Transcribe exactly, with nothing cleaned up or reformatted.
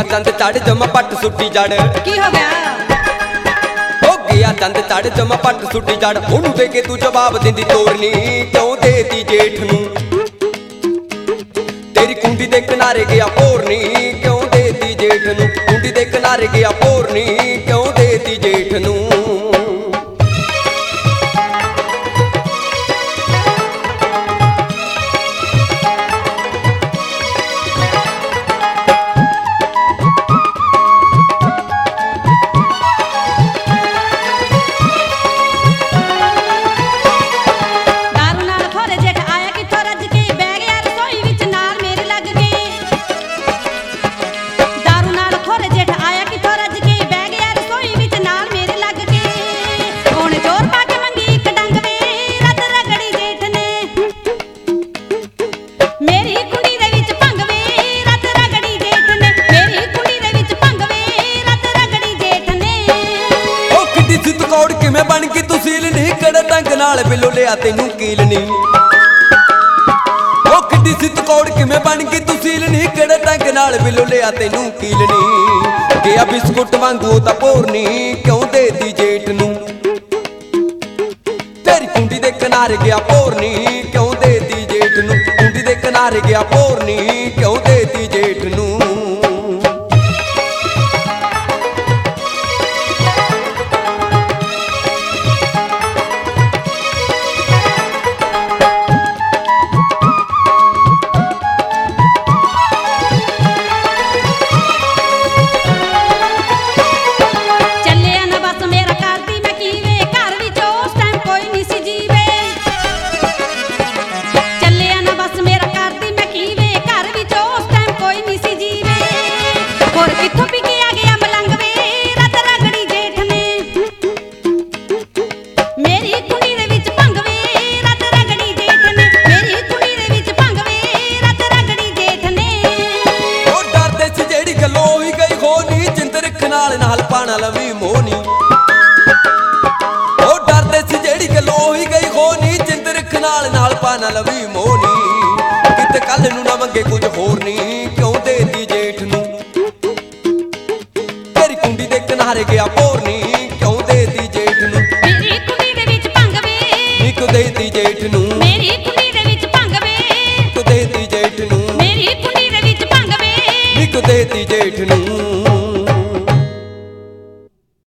चंद चढ़ जमा पट सुट्टी जड़ की हो गया हो गया चंद चढ़ जमा पट सुट्टी जड़ ओनू दे के तू जवाब दिंदी तोरनी क्यों देती जेठ नू तेरी कुंडी दे किनारे गया पोरनी क्यों देती जेठ नू कुंडी दे किनारे गया पोरनी क्यों देती जेठ नू मैं बन की तू सील नहीं कड़े ढंग नाल बिलो लिया तेनू कील नहीं ओ किड्डी सित कौड़ के मैं बन की तू सील नहीं कड़े ढंग नाल बिलो लिया तेनू कील नहीं गया बिस्कुट वांगू तां भोरनी क्यों देती जेठ नू तेरी कुंडी दे किनारे गया भोरनी क्यों देती जेठ नू कुंडी दे किनारे गया भोरनी क्यों देती जेठ नू नाल पाना लवी मोनी ओ डरदे सी जेड़ी गल होई गई होनी जिंद रख नाल नाल पाना लवी मोनी किते कल नू ना मंगे कुछ होर नहीं क्यों देती जेठ नू तेरी कुंडी दे किनारे गया भोरनी क्यों देती जेठ नू मेरी कुंडी दे विच भंग वे नी क्यों देती जेठ नू मेरी कुंडी दे विच भंग वे क्यों देती जेठ नू मेरी कुंडी दे विच भंग वे नी क्यों देती जेठ नू।